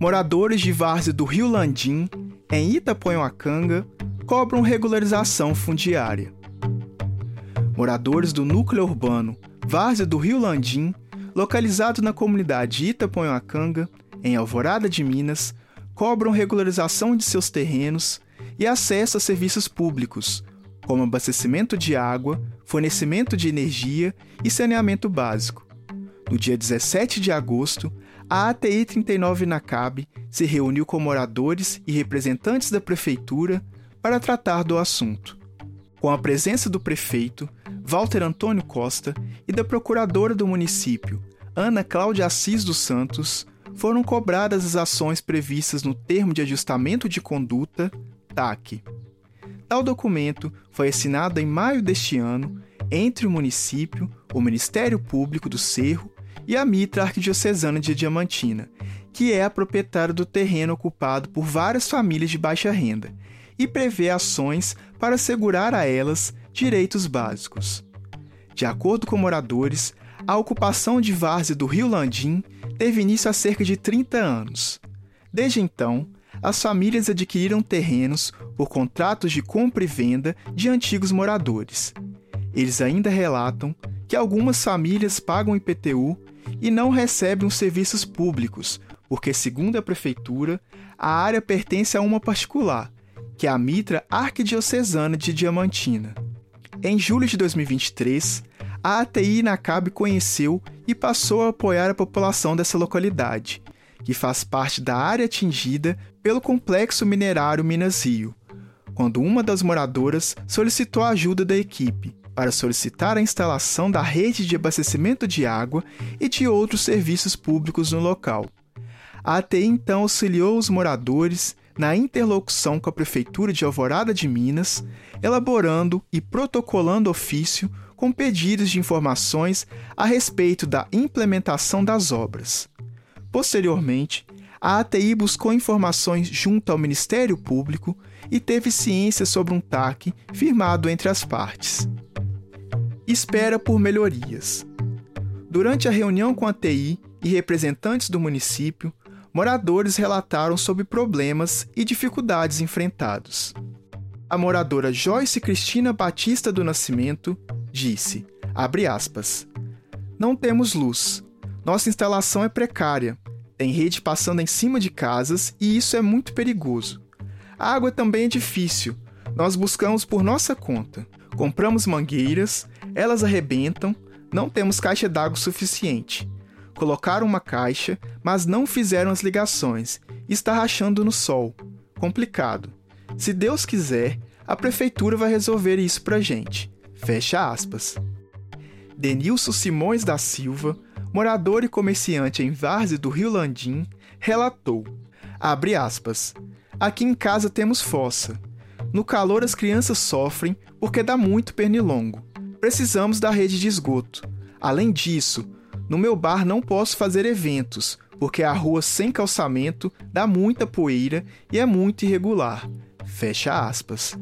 moradores de várzea do Rio Landim, em Itaponhuacanga, cobram regularização fundiária. Moradores do núcleo urbano Várzea do Rio Landim, localizado na comunidade Itaponhuacanga, em Alvorada de Minas, cobram regularização de seus terrenos e acesso a serviços públicos, como abastecimento de água, fornecimento de energia e saneamento básico. No dia 17 de agosto, a ATI 39 NACAB se reuniu com moradores e representantes da prefeitura para tratar do assunto. Com a presença do prefeito, Walter Antônio Costa, e da procuradora do município, Ana Cláudia Assis dos Santos, foram cobradas as ações previstas no Termo de Ajustamento de Conduta, TAC. Tal documento foi assinado em maio deste ano entre o município, o Ministério Público do Cerro e a Mitra Arquidiocesana de Diamantina, que é a proprietária do terreno ocupado por várias famílias de baixa renda, e prevê ações para assegurar a elas direitos básicos. De acordo com moradores, a ocupação de várzea do Rio Landim teve início há cerca de 30 anos. Desde então, as famílias adquiriram terrenos por contratos de compra e venda de antigos moradores. Eles ainda relatam que algumas famílias pagam IPTU e não recebem os serviços públicos, porque, segundo a prefeitura, a área pertence a uma particular, que é a Mitra Arquidiocesana de Diamantina. Em julho de 2023, a ATI NACAB conheceu e passou a apoiar a população dessa localidade, que faz parte da área atingida pelo complexo minerário Minas Rio, quando uma das moradoras solicitou a ajuda da equipe para solicitar a instalação da rede de abastecimento de água e de outros serviços públicos no local. A ATI então auxiliou os moradores na interlocução com a Prefeitura de Alvorada de Minas, elaborando e protocolando ofício com pedidos de informações a respeito da implementação das obras. Posteriormente, a ATI buscou informações junto ao Ministério Público e teve ciência sobre um TAC firmado entre as partes. Espera por melhorias. Durante a reunião com a ATI e representantes do município, moradores relataram sobre problemas e dificuldades enfrentados. A moradora Joyce Cristina Batista do Nascimento disse, abre aspas, não temos luz, nossa instalação é precária, tem rede passando em cima de casas e isso é muito perigoso. A água também é difícil, nós buscamos por nossa conta, compramos mangueiras, elas arrebentam, não temos caixa d'água suficiente. Colocaram uma caixa, mas não fizeram as ligações. Está rachando no sol. Complicado. Se Deus quiser, a prefeitura vai resolver isso pra gente. Fecha aspas. Denilson Simões da Silva, morador e comerciante em Várzea do Rio Landim, relatou, abre aspas, aqui em casa temos fossa. No calor as crianças sofrem porque dá muito pernilongo. Precisamos da rede de esgoto. Além disso, no meu bar não posso fazer eventos, porque a rua sem calçamento dá muita poeira e é muito irregular. Fecha aspas.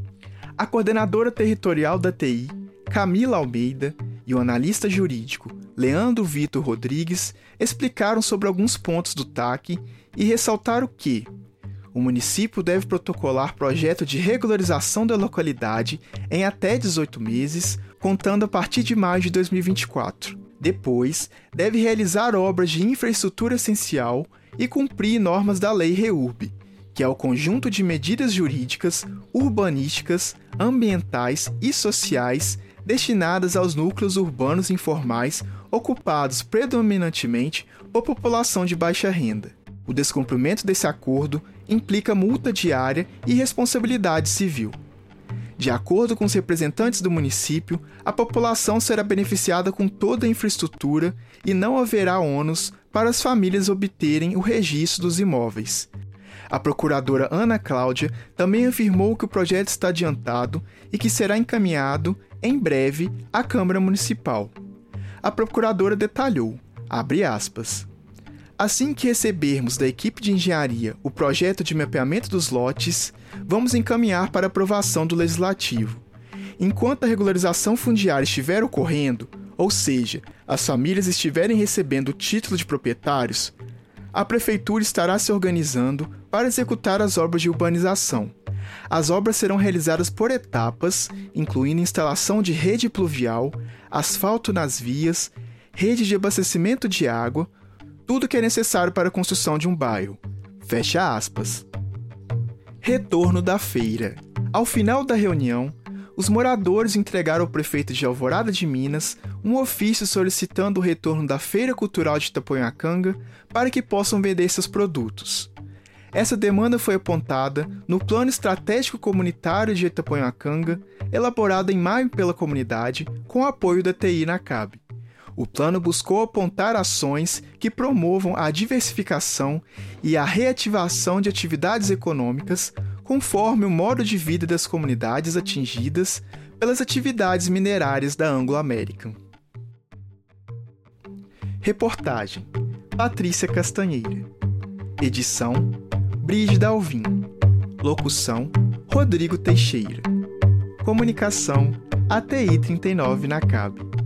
A coordenadora territorial da TI, Camila Almeida, e o analista jurídico, Leandro Vitor Rodrigues, explicaram sobre alguns pontos do TAC e ressaltaram que o município deve protocolar projeto de regularização da localidade em até 18 meses, contando a partir de maio de 2024. Depois, deve realizar obras de infraestrutura essencial e cumprir normas da Lei REURB, que é o conjunto de medidas jurídicas, urbanísticas, ambientais e sociais destinadas aos núcleos urbanos informais ocupados predominantemente por população de baixa renda. O descumprimento desse acordo implica multa diária e responsabilidade civil. De acordo com os representantes do município, a população será beneficiada com toda a infraestrutura e não haverá ônus para as famílias obterem o registro dos imóveis. A procuradora Ana Cláudia também afirmou que o projeto está adiantado e que será encaminhado, em breve, à Câmara Municipal. A procuradora detalhou, abre aspas, assim que recebermos da equipe de engenharia o projeto de mapeamento dos lotes, vamos encaminhar para aprovação do Legislativo. Enquanto a regularização fundiária estiver ocorrendo, ou seja, as famílias estiverem recebendo o título de proprietários, a Prefeitura estará se organizando para executar as obras de urbanização. As obras serão realizadas por etapas, incluindo instalação de rede pluvial, asfalto nas vias, rede de abastecimento de água, tudo que é necessário para a construção de um bairro. Fecha aspas. Retorno da feira. Ao final da reunião, os moradores entregaram ao prefeito de Alvorada de Minas um ofício solicitando o retorno da Feira Cultural de Itapoiuacanga para que possam vender seus produtos. Essa demanda foi apontada no Plano Estratégico Comunitário de Itapoiuacanga, elaborado em maio pela comunidade, com apoio da TI NACAB. O plano buscou apontar ações que promovam a diversificação e a reativação de atividades econômicas conforme o modo de vida das comunidades atingidas pelas atividades minerárias da Anglo-American. Reportagem: Patrícia Castanheira. Edição: Brígida Alvim. Locução: Rodrigo Teixeira. Comunicação: ATI 39 NACAB.